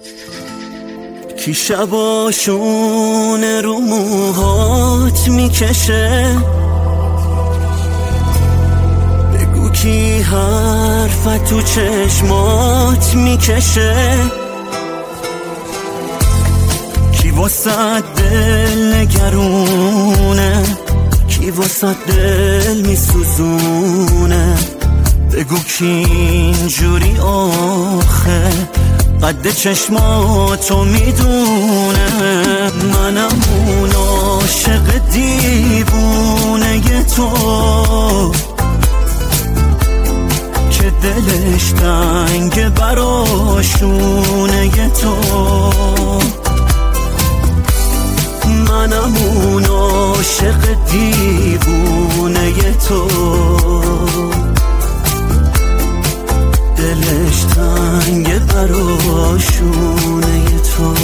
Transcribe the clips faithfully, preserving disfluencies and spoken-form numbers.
کی شباشون رو موهات میکشه، بگو کی حرفت تو چشمات میکشه، کی واسه دل نگرونه، کی واسه دل میسوزونه، بگو کی اینجوری آخه قد چشماتو میدونه. منم اون عاشق دیوونه تو که دلش تنگ براشونه تو. منم اون عاشق دیوونه تو، دلش تنگ براشونه تو.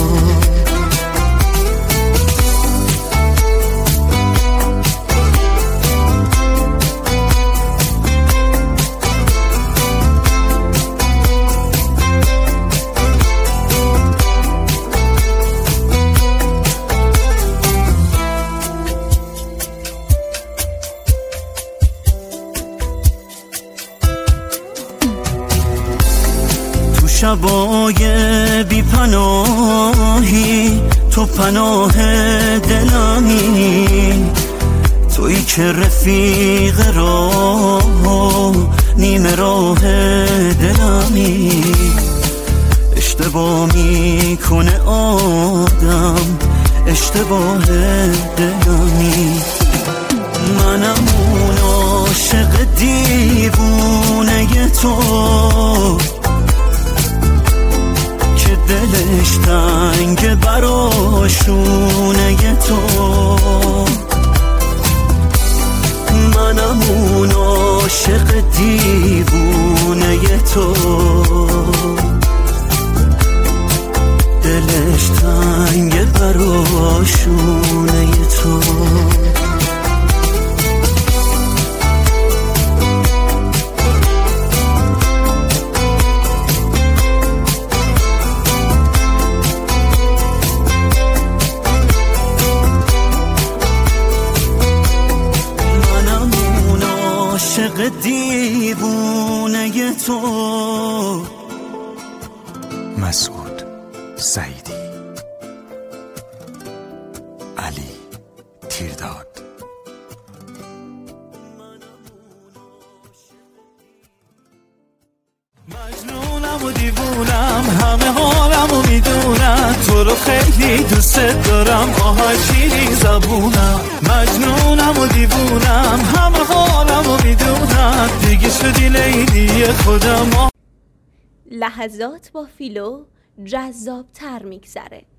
شبای بی پناهی تو پناه دلمی، تویی که رفیق راه نیمه راه دلمی. اشتباه میکنه آدم، اشتباه دلمی. منم اون عاشق دیوونه تو که دلش تنگ براشونه تو. منم اون عاشق دیوونه تو، دلش تنگ براشونه تو. عاشق دیوونه تو. مسعود سعیدی، علی تیرداد. مجنونم و دیوونم، همه حالمو میدونم، تو رو خیلی دوست دارم، آهای شیرین زبونم. مجنونم و دیوونم، همه حالمو میدونم، دیگه شدی لیلی خودم. لحظات با فیلو جذاب تر میگذره.